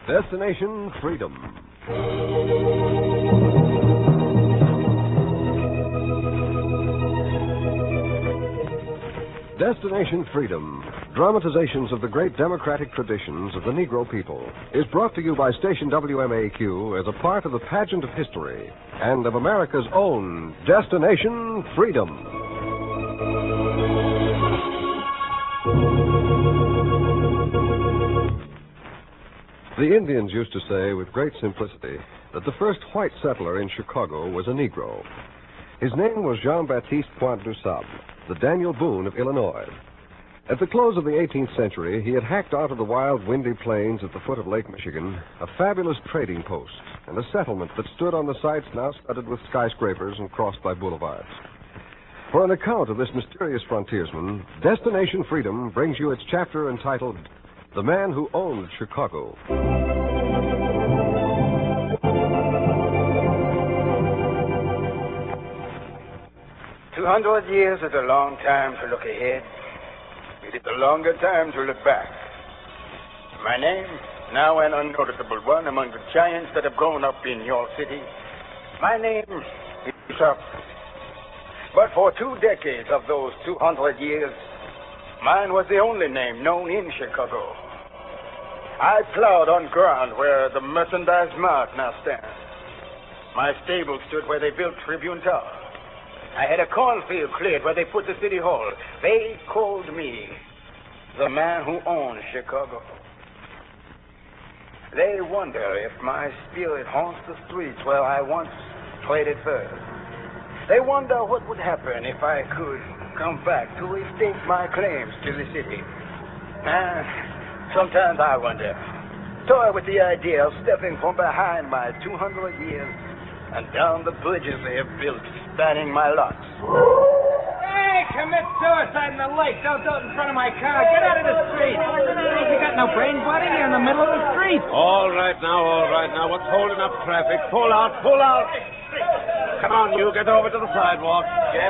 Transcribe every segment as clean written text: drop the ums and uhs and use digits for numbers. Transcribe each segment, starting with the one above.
Destination Freedom. Destination Freedom, dramatizations of the great democratic traditions of the Negro people, is brought to you by station WMAQ as a part of the pageant of history and of America's own Destination Freedom. The Indians used to say with great simplicity that the first white settler in Chicago was a Negro. His name was Jean-Baptiste Pointe du Sable, the Daniel Boone of Illinois. At the close of the 18th century, he had hacked out of the wild, windy plains at the foot of Lake Michigan a fabulous trading post and a settlement that stood on the sites now studded with skyscrapers and crossed by boulevards. For an account of this mysterious frontiersman, Destination Freedom brings you its chapter entitled The Man Who Owned Chicago. 200 years is a long time to look ahead. It is a longer time to look back. My name, now an unnoticeable one among the giants that have grown up in your city, my name is Chuck. But for 2 decades of those 200 years, mine was the only name known in Chicago. I plowed on ground where the Merchandise Mart now stands. My stable stood where they built Tribune Tower. I had a cornfield cleared where they put the city hall. They called me the man who owned Chicago. They wonder if my spirit haunts the streets where I once traded furs. They wonder what would happen if I could come back to restate my claims to the city. Sometimes I wonder, toy with the idea of stepping from behind my 200 years and down the bridges they have built spanning my lots. Hey, commit suicide in the lake. Don't do it in front of my car. Get out of the street. Hey, you got no brain, buddy? You're in the middle of the street. All right now. What's holding up traffic? Pull out. Come on, you. Get over to the sidewalk.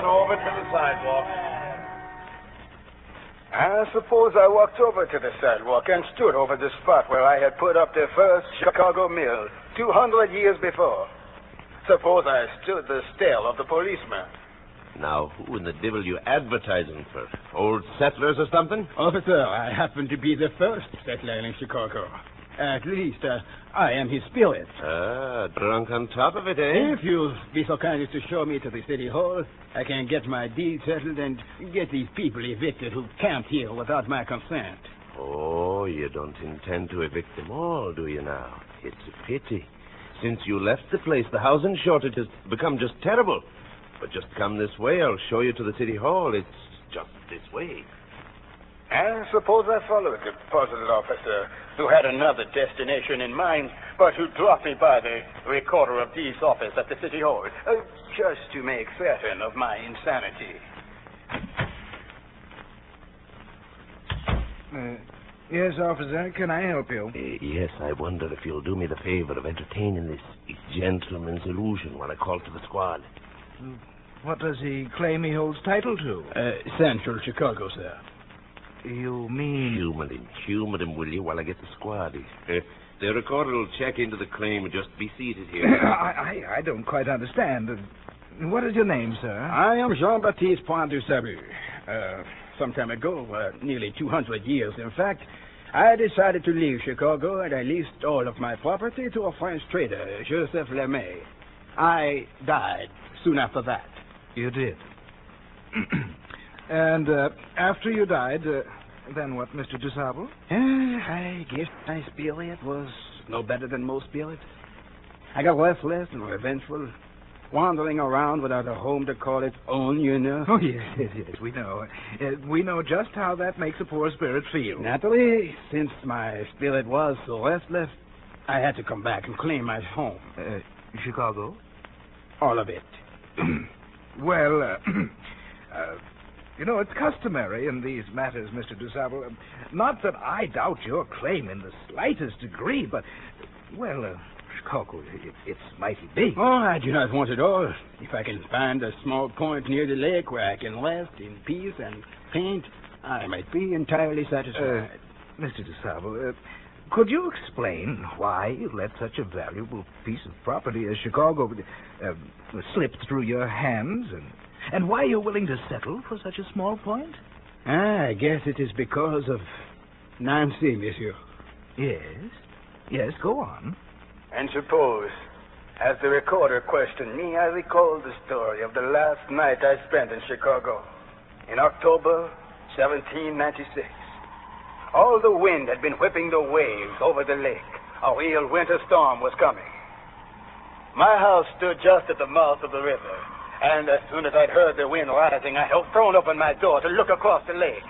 I suppose I walked over to the sidewalk and stood over the spot where I had put up the first Chicago mill 200 years before. Suppose I stood the stare of the policeman. Now, who in the devil you advertising for? Old settlers or something? Officer, I happen to be the first settler in Chicago. At least, I am his spirit. Drunk on top of it, eh? If you'll be so kind as to show me to the city hall, I can get my deed settled and get these people evicted who camped here without my consent. Oh, you don't intend to evict them all, do you now? It's a pity. Since you left the place, the housing shortage has become just terrible. But just come this way, I'll show you to the city hall. It's just this way. And suppose I followed the puzzled officer who had another destination in mind, but who dropped me by the recorder of deeds office at the city hall, just to make certain of my insanity. Yes, officer, can I help you? Yes, I wonder if you'll do me the favor of entertaining this gentleman's illusion while I call to the squad. What does he claim he holds title to? Central Chicago, sir. You mean... Humor him, will you, while I get the squad? The recorder will check into the claim and just be seated here. I don't quite understand. What is your name, sir? I am Jean-Baptiste Pointe du Sable. Some time ago, nearly 200 years, in fact, I decided to leave Chicago, and I leased all of my property to a French trader, Joseph Lemay. I died soon after that. You did? And after you died, then what, Mr. DuSable? I guess my spirit was no better than most spirits. I got restless and revengeful, wandering around without a home to call its own, you know. Oh, yes, we know. We know just how that makes a poor spirit feel. Naturally, since my spirit was so restless, I had to come back and claim my home. Chicago? All of it. Well, you know, it's customary in these matters, Mr. DuSable. Not that I doubt your claim in the slightest degree, but, well, Chicago, it's mighty big. Oh, I do not want it all. If I can find a small point near the lake where I can rest in peace and paint, I might be entirely satisfied. Mr. DuSable, Could you explain why you let such a valuable piece of property as Chicago slip through your hands, and why you're willing to settle for such a small point? I guess it is because of Nancy, monsieur. Yes. Yes, go on. And suppose, as the recorder questioned me, I recalled the story of the last night I spent in Chicago in October 1796. All the wind had been whipping the waves over the lake. A real winter storm was coming. My house stood just at the mouth of the river, and as soon as I'd heard the wind rising, I had thrown open my door to look across the lake.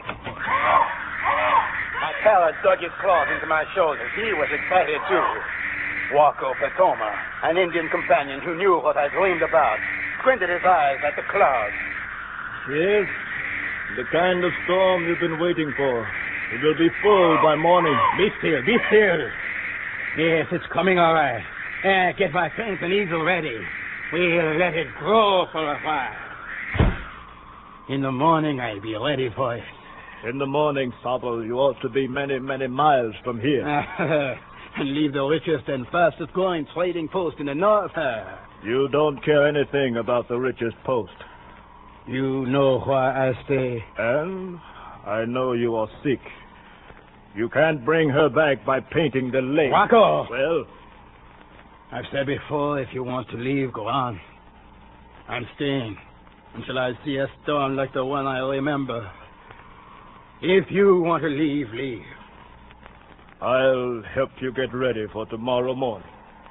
My parrot dug his claws into my shoulders. He was excited, too. Waco Patoma, an Indian companion who knew what I dreamed about, squinted his eyes at the clouds. Yes, the kind of storm you've been waiting for. It will be full by morning. Be still, be still. Yes, it's coming all right. Get my paint and easel ready. We'll let it grow for a while. In the morning, I'll be ready for it. In the morning, Sabel, you ought to be many, many miles from here. And leave the richest and fastest growing trading post in the north. You don't care anything about the richest post. You know why I stay. And I know you are sick. You can't bring her back by painting the lake. Waco! Well? I've said before, if you want to leave, go on. I'm staying until I see a storm like the one I remember. If you want to leave, leave. I'll help you get ready for tomorrow morning.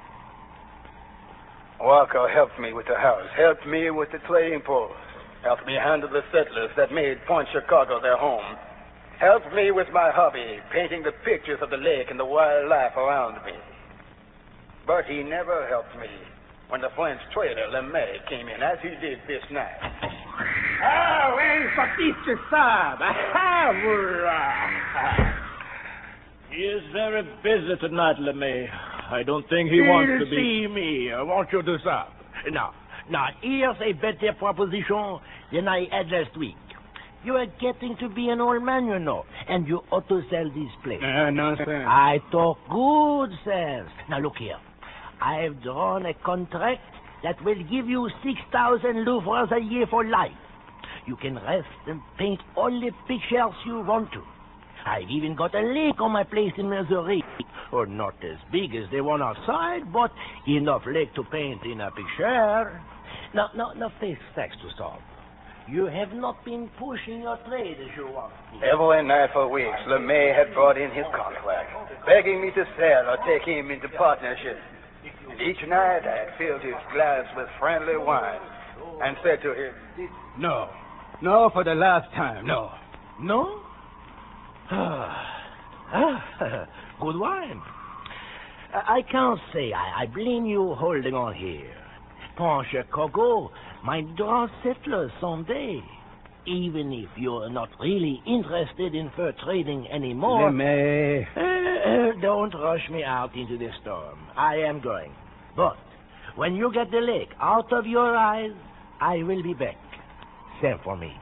Waco helped me with the house, helped me with the trading post, helped me handle the settlers that made Point Chicago their home, helped me with my hobby, painting the pictures of the lake and the wildlife around me. But he never helped me when the French trader LeMay came in, as he did this night. Ah, well, Baptiste Sab. He is very busy tonight, LeMay. I don't think he wants to be... See me, won't you do something? Now, here's a better proposition than I had last week. You are getting to be an old man, you know, and you ought to sell this place. Nonsense. I talk good sense. Now, look here. I've drawn a contract that will give you 6,000 livres a year for life. You can rest and paint all the pictures you want to. I've even got a lake on my place in Missouri. Or not as big as the one outside, but enough lake to paint in a picture. Now, face facts to solve. You have not been pushing your trade as you want to. Every night for weeks, LeMay had brought in his contract, begging me to sell or take him into partnership. And each night I had filled his glass with friendly wine and said to him, No, for the last time, no. No? Good wine. I can't say I blame you holding on here. Point Chicago might draw settlers someday. Even if you're not really interested in fur trading anymore. LeMay. Don't rush me out into the storm. I am going. But when you get the lake out of your eyes, I will be back. Send for me.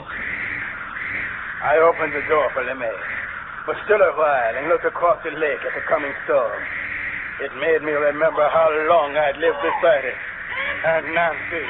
I opened the door for LeMay, but stood a while and looked across the lake at the coming storm. It made me remember how long I'd lived beside it. And Nancy.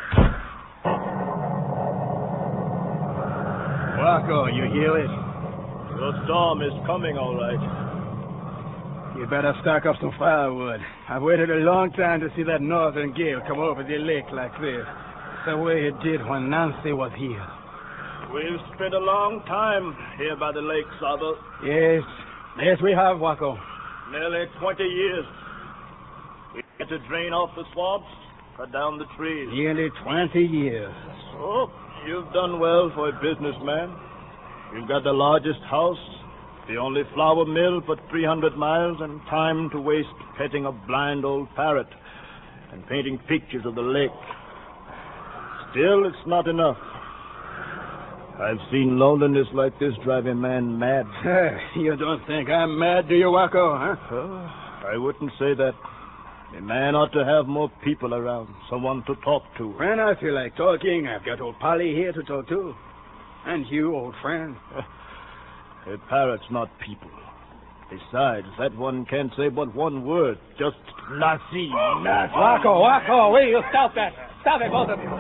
Waco, you hear it? The storm is coming, all right. You better stock up some firewood. I've waited a long time to see that northern gale come over the lake like this, the way it did when Nancy was here. We've spent a long time here by the lake, Saba. Yes, we have, Waco. Nearly 20 years. We had to drain off the swamps, cut down the trees. Nearly 20 years. Oh, you've done well for a businessman. You've got the largest house, the only flour mill for 300 miles, and time to waste petting a blind old parrot and painting pictures of the lake. Still, it's not enough. I've seen loneliness like this drive a man mad. You don't think I'm mad, do you, Waco, huh? I wouldn't say that. A man ought to have more people around, someone to talk to. When I feel like talking, I've got old Polly here to talk to. And you, old friend. A parrot's not people. Besides, that one can't say but one word. Just Lassie. Wacko, will you stop that? Stop it, both of you.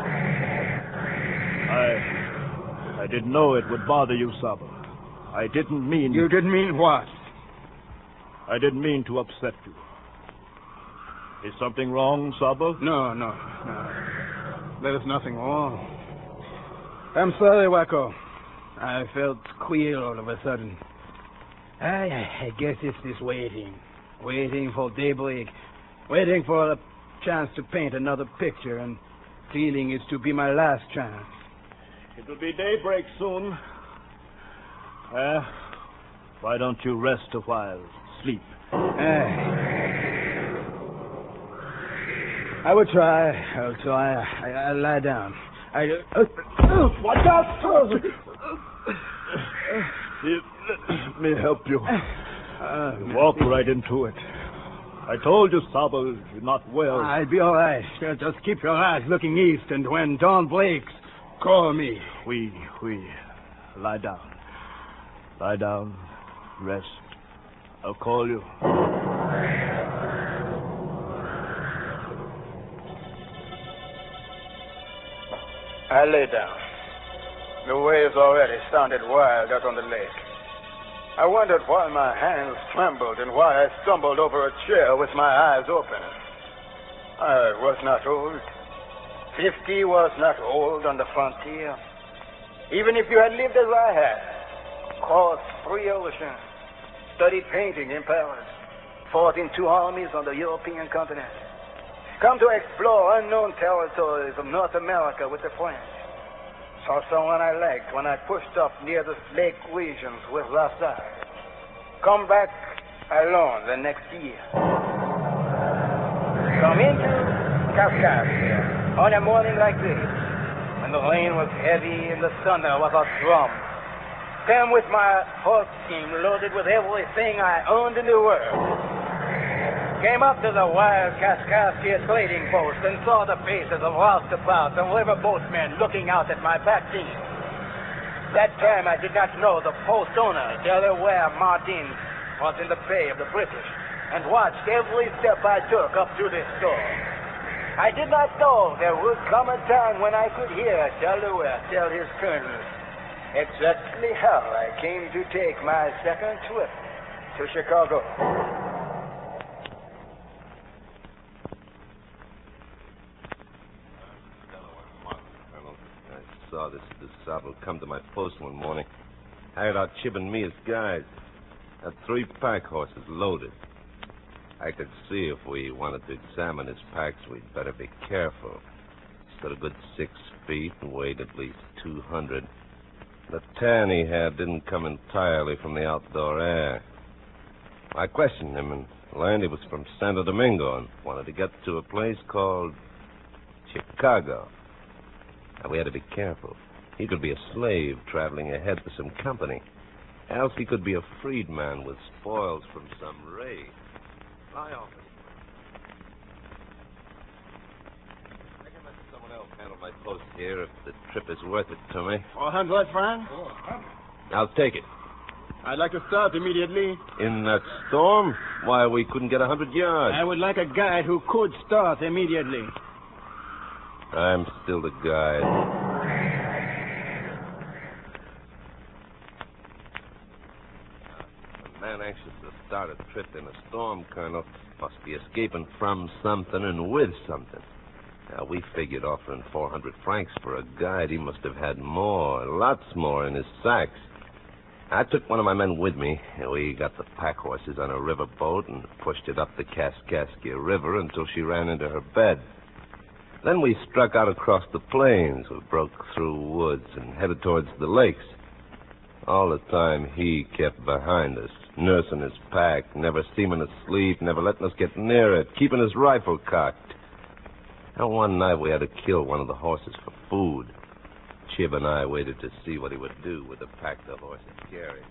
I didn't know it would bother you, Saba. I didn't mean... You didn't mean what? I didn't mean to upset you. Is something wrong, Saba? No. There is nothing wrong. I'm sorry, Wacko. I felt queer all of a sudden. I guess it's this waiting. Waiting for daybreak. Waiting for a chance to paint another picture, and feeling it's to be my last chance. It will be daybreak soon. Why don't you rest a while? Sleep. I will try. I'll lie down. Watch out! Let me help you. Walk right into it. I told you, Saba, you're not well. I'll be all right. Just keep your eyes looking east, and when dawn breaks, call me. We. Lie down. Lie down. Rest. I'll call you. I lay down. The waves already sounded wild out on the lake. I wondered why my hands trembled and why I stumbled over a chair with my eyes open. I was not old. 50 was not old on the frontier. Even if you had lived as I had, crossed 3 oceans, studied painting in Paris, fought in 2 armies on the European continent, come to explore unknown territories of North America with the French, saw someone I liked when I pushed up near the lake regions with La Salle, come back alone the next year. Come into Kaskaskia on a morning like this, when the rain was heavy and the thunder was a drum. Came with my horse team loaded with everything I owned in the world. Came up to the wild Kaskaskia trading post and saw the faces of roustabouts and riverboatmen looking out at my back team. That time I did not know the post owner, Delaware Martin, was in the pay of the British and watched every step I took up to this store. I did not know there would come a time when I could hear Delaware tell his colonel exactly how I came to take my second trip to Chicago. I saw this DeSable come to my post one morning. Hired out Chib and me as guides. Had 3 pack horses loaded. I could see if we wanted to examine his packs, we'd better be careful. Stood a good 6 feet and weighed at least 200. The tan he had didn't come entirely from the outdoor air. I questioned him and learned he was from Santo Domingo and wanted to get to a place called Chicago. Now, we had to be careful. He could be a slave traveling ahead for some company. Else he could be a freedman with spoils from some raid. Lie off it. I can let someone else handle my post here if the trip is worth it to me. 400 francs? I'll take it. I'd like to start immediately. In that storm? Why, we couldn't get 100 yards. I would like a guide who could start immediately. I'm still the guide. A man anxious to start a trip in a storm, Colonel, must be escaping from something and with something. Now, we figured offering 400 francs for a guide. He must have had more, lots more in his sacks. I took one of my men with me, and we got the pack horses on a river boat and pushed it up the Kaskaskia River until she ran into her bed. Then we struck out across the plains. We broke through woods and headed towards the lakes. All the time, he kept behind us, nursing his pack, never seeming asleep, never letting us get near it, keeping his rifle cocked. And one night, we had to kill one of the horses for food. Chib and I waited to see what he would do with the pack the horses carried.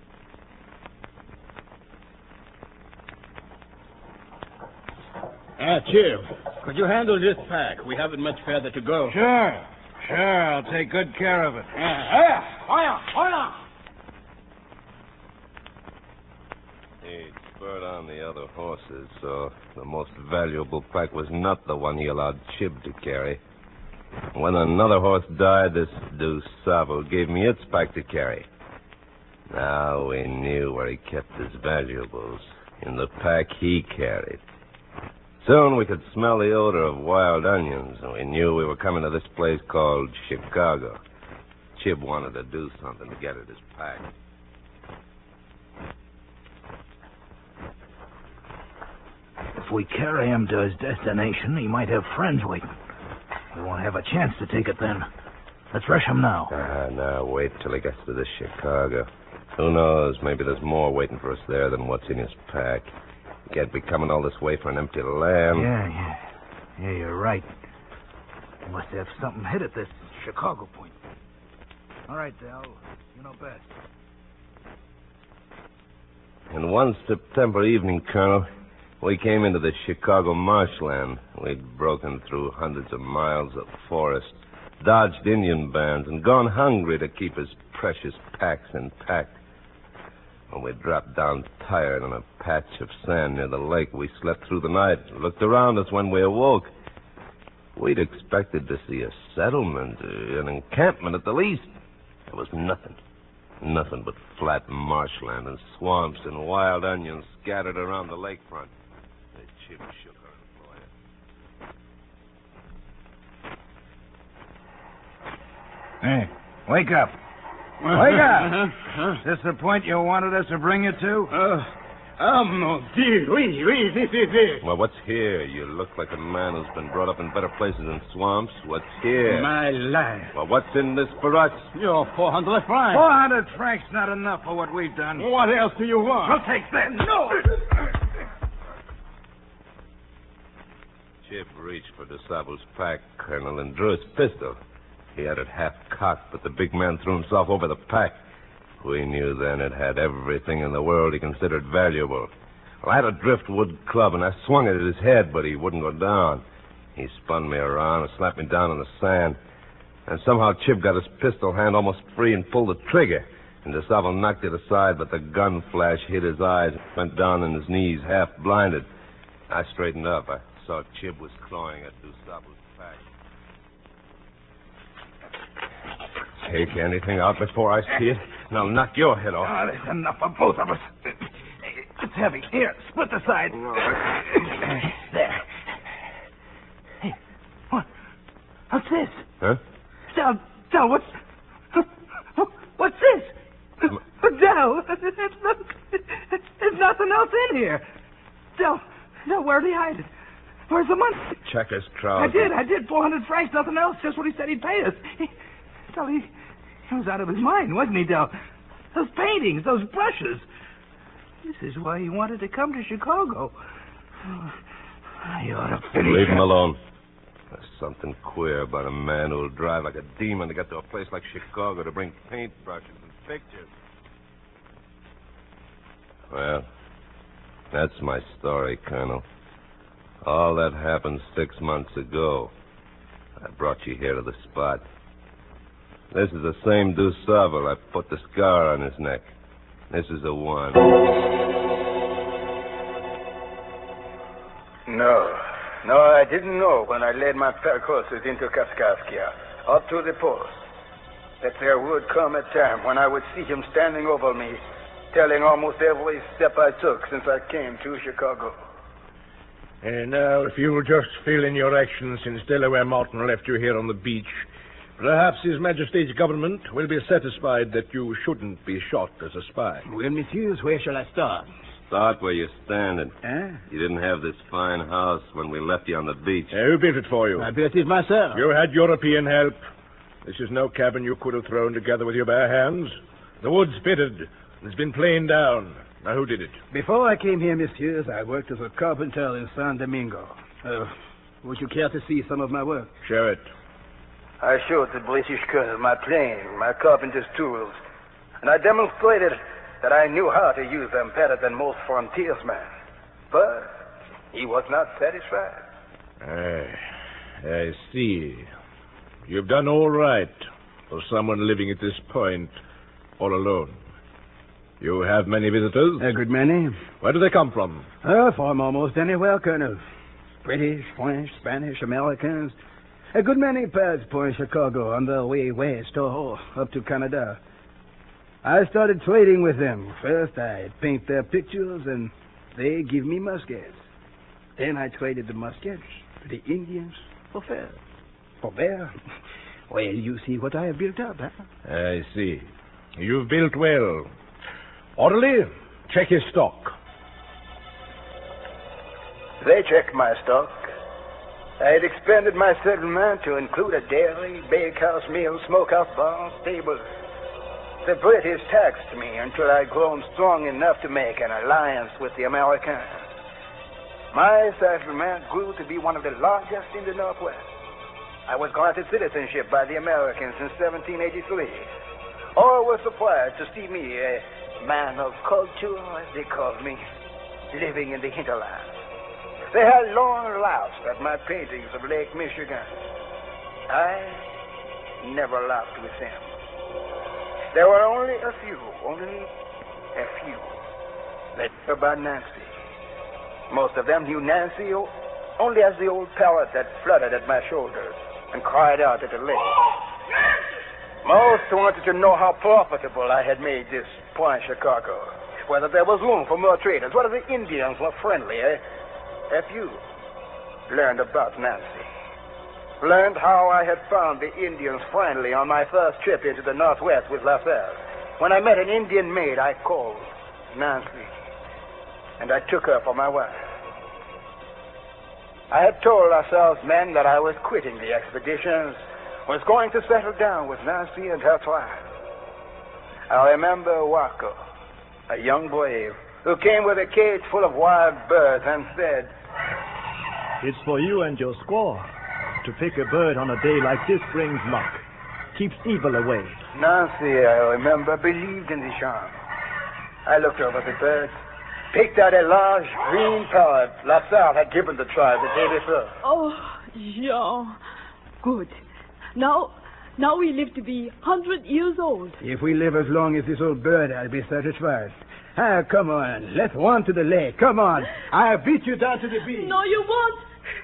Chib, could you handle this pack? We haven't much further to go. Sure. I'll take good care of it. Fire! It's spurred on the other horses, so the most valuable pack was not the one he allowed Chib to carry. When another horse died, this DuSable gave me its pack to carry. Now we knew where he kept his valuables, in the pack he carried. Soon we could smell the odor of wild onions, and we knew we were coming to this place called Chicago. Chib wanted to do something to get at his pack. If we carry him to his destination, he might have friends waiting. We won't have a chance to take it then. Let's rush him now. Now, wait till he gets to this Chicago. Who knows? Maybe there's more waiting for us there than what's in his pack. He can't be coming all this way for an empty land. Yeah, you're right. He must have something hid at this Chicago point. All right, Del. You know best. And one September evening, Colonel, we came into the Chicago marshland. We'd broken through hundreds of miles of forest, dodged Indian bands, and gone hungry to keep his precious packs intact. When we dropped down tired on a patch of sand near the lake, we slept through the night and looked around us when we awoke. We'd expected to see a settlement, an encampment at the least. There was nothing. Nothing but flat marshland and swamps and wild onions scattered around the lakefront. The Chib shook her employer. Hey, wake up. Wake up! Is this the point you wanted us to bring you to? Mon Dieu, oui, this is it. Well, what's here? You look like a man who's been brought up in better places than swamps. What's here? My life. Well, what's in this for us? Your 400 francs. 400 francs not enough for what we've done. What else do you want? We'll take that. No! Chib reached for DuSable's pack, Colonel, and drew his pistol. He had it half-cocked, but the big man threw himself over the pack. We knew then it had everything in the world he considered valuable. Well, I had a driftwood club, and I swung it at his head, but he wouldn't go down. He spun me around and slapped me down on the sand. And somehow Chib got his pistol hand almost free and pulled the trigger. And DuSable knocked it aside, but the gun flash hit his eyes and went down on his knees, half blinded. I straightened up. I saw Chib was clawing at DuSable's pack. Take anything out before I see it, and I'll knock your head off. Oh, there's enough for both of us. It's heavy. Here, split the side. There. Hey, what's this? Huh? Del, what's this? Del, there's nothing else in here. Del, where'd he hide it? Where's the money? Check his trousers. I did. 400 francs, nothing else. Just what he said he'd pay us. Del, he was out of his mind, wasn't he, Del? Those paintings, those brushes. This is why he wanted to come to Chicago. You ought to finish Leave him alone. There's something queer about a man who'll drive like a demon to get to a place like Chicago to bring paintbrushes and pictures. Well, that's my story, Colonel. All that happened 6 months ago. I brought you here to the spot. This is the same DuSable. I put the scar on his neck. This is the one. No, I didn't know when I led my pack horses into Kaskaskia, up to the post, that there would come a time when I would see him standing over me, telling almost every step I took since I came to Chicago. And now, if you will just fill in your actions since Delaware Mountain left you here on the beach, perhaps His Majesty's government will be satisfied that you shouldn't be shot as a spy. Well, messieurs, where shall I start? Start where you're standing. Huh? You didn't have this fine house when we left you on the beach. Who built it for you? I built it myself. You had European help. This is no cabin you could have thrown together with your bare hands. The wood's pitted. It's been planed down. Now, who did it? Before I came here, messieurs, I worked as a carpenter in San Domingo. Would you care to see some of my work? Show it. I showed the British colonel my plane, my carpenter's tools, and I demonstrated that I knew how to use them better than most frontiersmen. But he was not satisfied. I see. You've done all right for someone living at this point all alone. You have many visitors? A good many. Where do they come from? From almost anywhere, Colonel. British, French, Spanish, Americans. A good many pass for Chicago on their way west or up to Canada. I started trading with them. First, I paint their pictures, and they give me muskets. Then I traded the muskets to the Indians for fur. For bear. Well, you see what I have built up, huh? I see. You've built well. Orderly, check his stock. They checked my stock. I had expanded my settlement to include a dairy, bakehouse, mill, smokehouse, barn, stable. The British taxed me until I'd grown strong enough to make an alliance with the Americans. My settlement grew to be one of the largest in the Northwest. I was granted citizenship by the Americans in 1783. All were surprised to see me, a man of culture, as they called me, living in the hinterland. They had long laughs at my paintings of Lake Michigan. I never laughed with them. There were only a few that knew about Nancy. Most of them knew Nancy only as the old parrot that fluttered at my shoulders and cried out at the lake. Most wanted to know how profitable I had made this Point Chicago, whether there was room for more traders, whether the Indians were friendly. A few learned about Nancy, learned how I had found the Indians friendly on my first trip into the Northwest with LaSalle. When I met an Indian maid, I called Nancy, and I took her for my wife. I had told LaSalle's men that I was quitting the expeditions, was going to settle down with Nancy and her tribe. I remember Waco, a young brave, who came with a cage full of wild birds and said, "It's for you and your squaw. To pick a bird on a day like this brings luck, keeps evil away." Nancy, I remember, believed in the charm. I looked over the birds, picked out a large green parrot LaSalle had given the tribe the day before. Oh, Jean. Good. Now we live to be 100 years old. If we live as long as this old bird, I'll be satisfied. Come on. Let's run to the lake. Come on. I'll beat you down to the beach. No, you won't.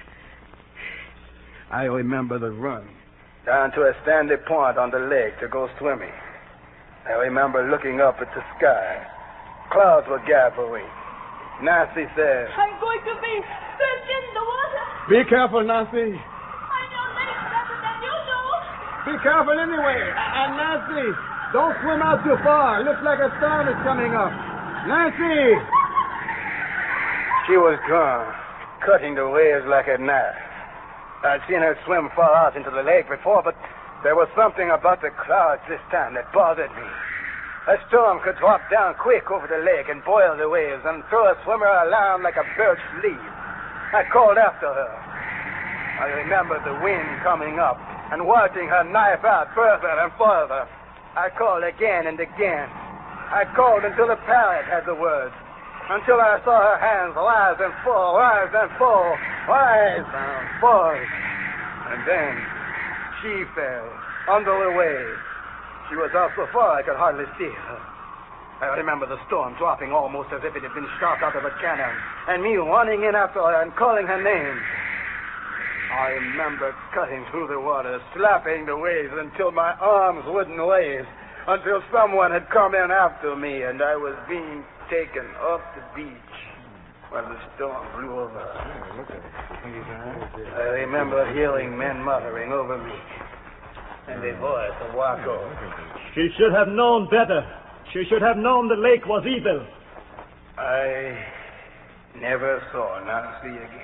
I remember the run. Down to a sandy point on the lake to go swimming. I remember looking up at the sky. Clouds were gathering. Nancy said, I'm going to be swimming in the water. Be careful, Nancy. I know lake better than you do. Be careful anyway. And Nancy, don't swim out too far. Looks like a storm is coming up. Nancy! She was gone, cutting the waves like a knife. I'd seen her swim far out into the lake before, but there was something about the clouds this time that bothered me. A storm could drop down quick over the lake and boil the waves and throw a swimmer around like a birch leaf. I called after her. I remember the wind coming up and watching her knife out further and further. I called again and again. I called until the parrot had the words, until I saw her hands rise and fall, rise and fall, rise and fall. And then she fell under the waves. She was out so far I could hardly see her. I remember the storm dropping almost as if it had been shot out of a cannon, and me running in after her and calling her name. I remember cutting through the water, slapping the waves until my arms wouldn't wave, until someone had come in after me and I was being taken off the beach when the storm blew over. I remember hearing men muttering over me and the voice of Waco. She should have known better. She should have known the lake was evil. I never saw Nancy again.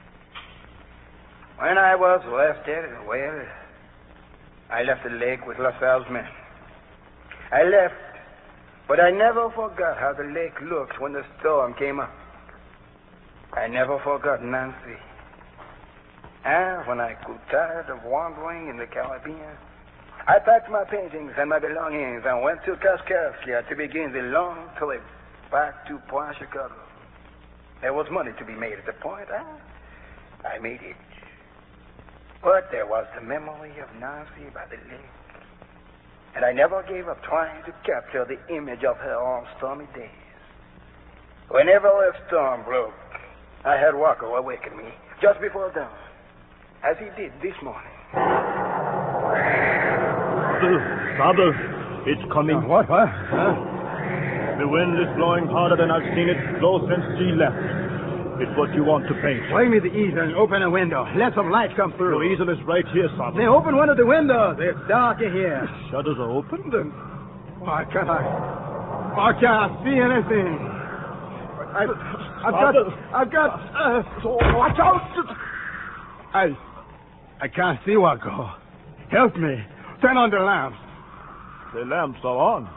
When I was arrested, well, I left the lake with LaSalle's men. I left, but I never forgot how the lake looked when the storm came up. I never forgot Nancy. And when I grew tired of wandering in the Caribbean, I packed my paintings and my belongings and went to Kaskaskia to begin the long trip back to Point Chicago. There was money to be made at the point. I made it. But there was the memory of Nancy by the lake. And I never gave up trying to capture the image of her on stormy days. Whenever a storm broke, I had Walker awaken me just before dawn, as he did this morning. Father, it's coming. What? Huh? The wind is blowing harder than I've seen it blow since she left. It's what you want to paint. Bring me the easel and open a window. Let some light come through. The easel is right here, Father. They open one of the windows. It's dark in here. Shutters are open, then. Why can't I see anything? I've got. Watch out! I can't see, Walker. Help me. Turn on the lamps. The lamps are on.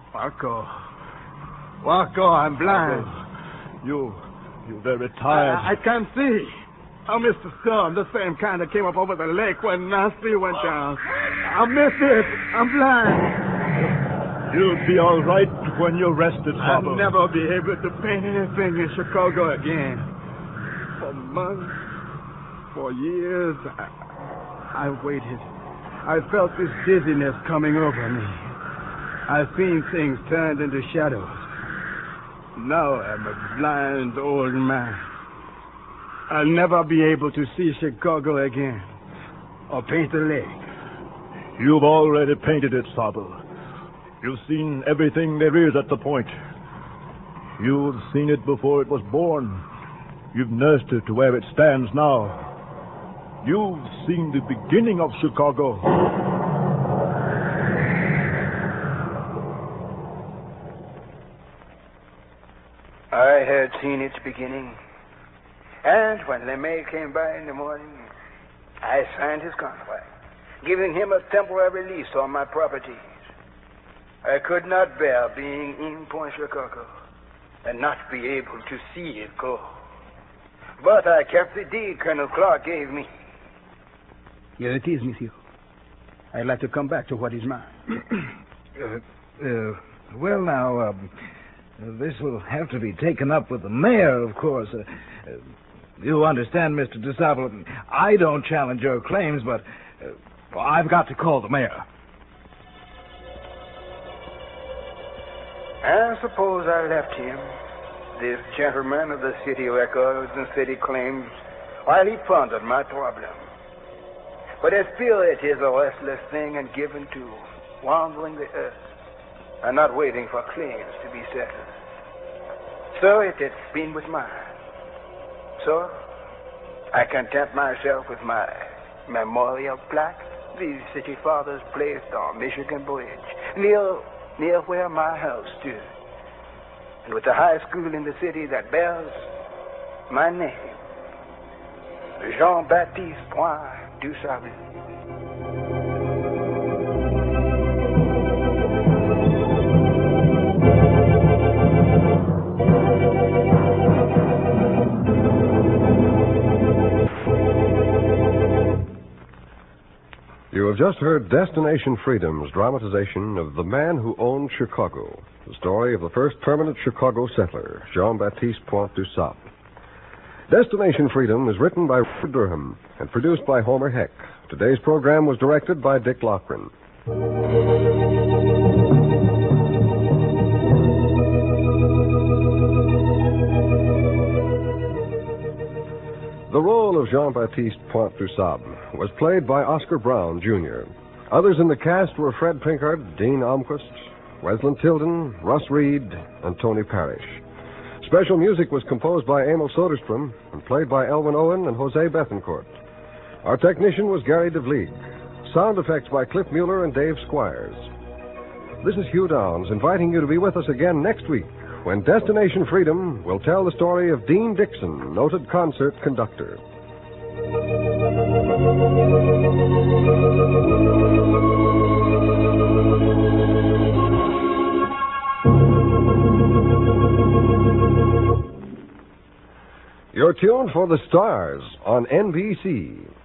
Walker, I'm blind. You're very tired. I can't see. I missed the storm, the same kind that came up over the lake when Nasty went down. I missed it. I'm blind. You'll be all right when you're rested, Father. I'll never be able to paint anything in Chicago again. For months, for years, I've waited. I felt this dizziness coming over me. I've seen things turned into shadows. Now I'm a blind old man. I'll never be able to see Chicago again or paint the lake. You've already painted it, Father. You've seen everything there is at the point. You've seen it before it was born. You've nursed it to where it stands now. You've seen the beginning of Chicago. I had seen its beginning. And when LeMay came by in the morning, I signed his contract, giving him a temporary lease on my properties. I could not bear being in Point Chicago and not be able to see it go. But I kept the deed Colonel Clark gave me. Here it is, monsieur. I'd like to come back to what is mine. Well, now, this will have to be taken up with the mayor, of course. You understand, Mr. DeSable, I don't challenge your claims, but I've got to call the mayor. I suppose I left him, this gentleman of the city records and city claims, while he pondered my problem. But his spirit is a restless thing and given to wandering the earth and not waiting for claims to be settled. So it has been with mine. So I content myself with my memorial plaque these city fathers placed on Michigan Bridge, near where my house stood, and with the high school in the city that bears my name, Jean-Baptiste Point du Sable. You have just heard Destination Freedom's dramatization of The Man Who Owned Chicago, the story of the first permanent Chicago settler, Jean-Baptiste Point du Sable. Destination Freedom is written by Richard Durham and produced by Homer Heck. Today's program was directed by Dick Lochran. The role of Jean-Baptiste Point du Sable was played by Oscar Brown, Jr. Others in the cast were Fred Pinkard, Dean Almquist, Wesleyan Tilden, Russ Reed, and Tony Parrish. Special music was composed by Emil Soderstrom and played by Elwin Owen and Jose Bethencourt. Our technician was Gary DeVlieg. Sound effects by Cliff Mueller and Dave Squires. This is Hugh Downs inviting you to be with us again next week when Destination Freedom will tell the story of Dean Dixon, noted concert conductor. You're tuned for the stars on NBC.